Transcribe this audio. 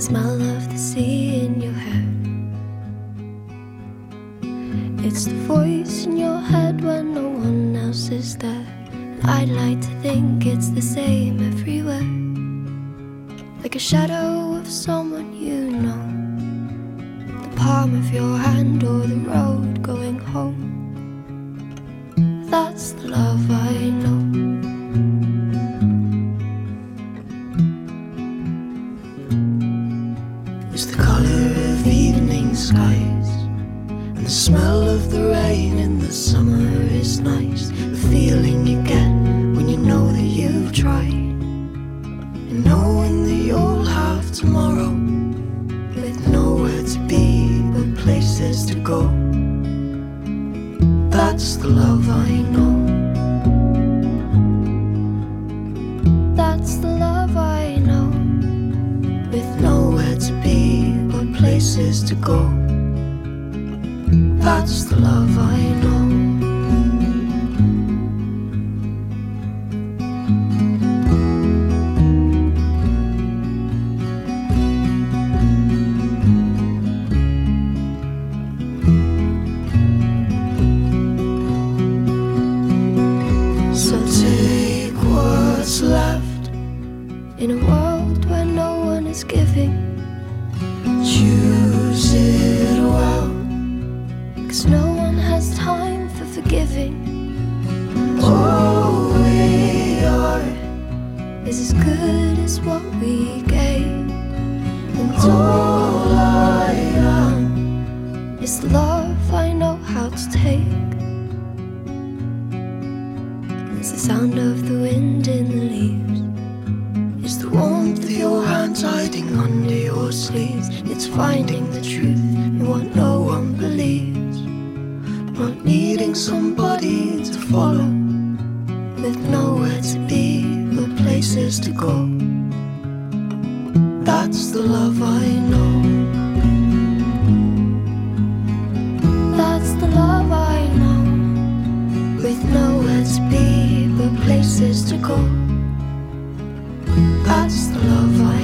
smell of the sea in your hair. It's the voice in your head when no one else is there. And I'd like to think it's the same everywhere, like a shadow of someone you know, the palm of your hand or the road going home. That's the love I know. It's the color of evening skies, and the smell of the rain in the summer is nice. The feeling you get when you know that you've tried, and knowing that you'll have tomorrow, with nowhere to be but places to go. That's the love I know. That's the love I know, with nowhere to be but places to go. That's the love I know. So take what's left in a world where no one is giving. Choose it well, 'cause no one has time for forgiving. All we are is as good as what we gave, and all I am is the love I know how to take. It's the sound of the wind in the leaves, it's the warmth of your hands hiding under your sleeves. It's finding the truth in what no one believes, not needing somebody to follow, with nowhere to be but places to go. That's the love I know. That's the love I know, with nowhere to be but places to go. That's the love I know.